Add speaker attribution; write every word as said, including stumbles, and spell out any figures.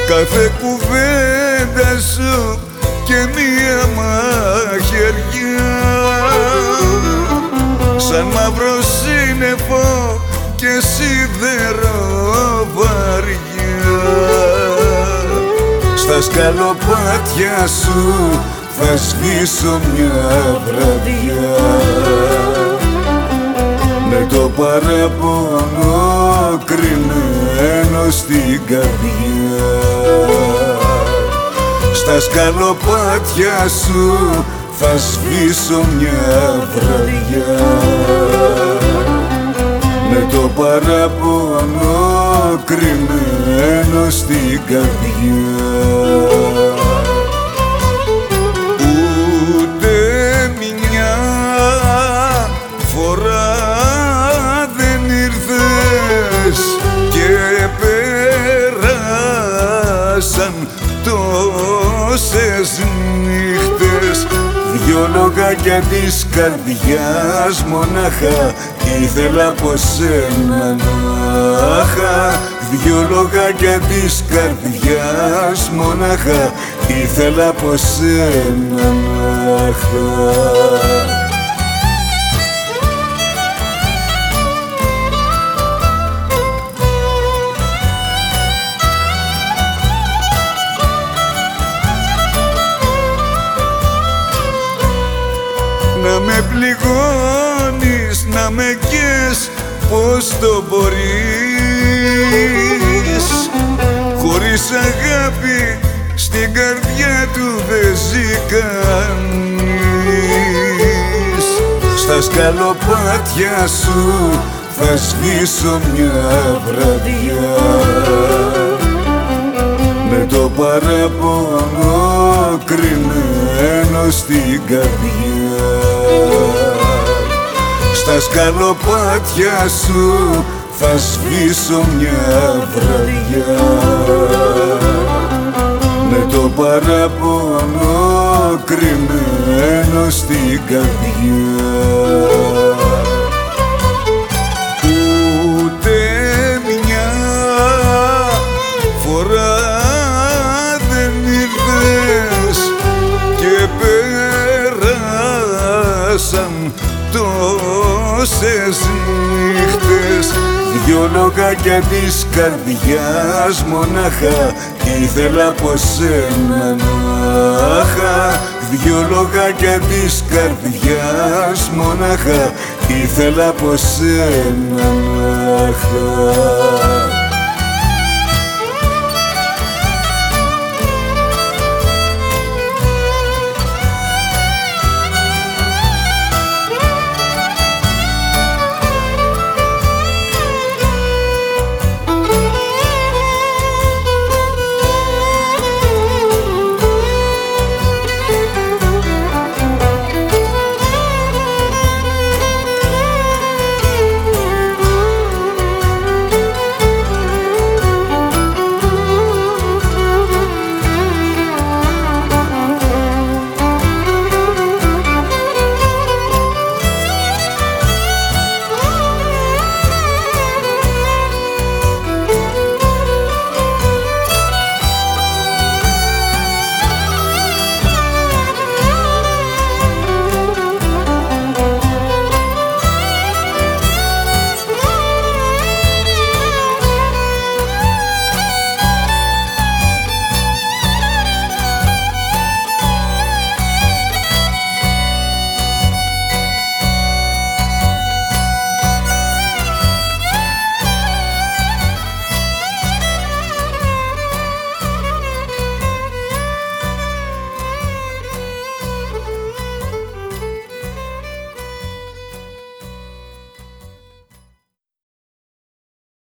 Speaker 1: κάθε κουβέντα σου και μία μαχαιριά, σαν μαύρο σύννεφο και σίδερο βαριά. Στα σκαλοπάτια σου θα σβήσω μια βραδιά, με το παραπονό κρυμμένο στην καρδιά. Στα σκαλοπάτια σου θα σβήσω μια βραδιά, με το παραπονό κρυμμένο στην καρδιά. Ούτε μια φορά δεν ήρθες και πέρασαν τόσες νύχτες. Δυο λογάκια της καρδιάς μονάχα ήθελα από σένα να είχα. Δυο λογάκια της καρδιάς μονάχα ήθελα από σένα να είχα. Να με πληγώνεις, να με καις, πώς το μπορείς? Χωρίς αγάπη στην καρδιά του δεν ζει κανείς. Στα σκαλοπάτια σου θα σβήσω μια βραδιά, με το παραπονό κρυμμένο στην καρδιά. Στα σκαλοπάτια σου θα σβήσω μια βραδιά, με το παραπονό κρυμμένο στην καρδιά. Ούτε μια φορά δεν ήρθες και πέρασαν τόσες νύχτες. Δυο λογάκια της καρδιάς μονάχα ήθελα από σένα να είχα. Δυο λογάκια της καρδιάς μονάχα ήθελα από σένα να είχα.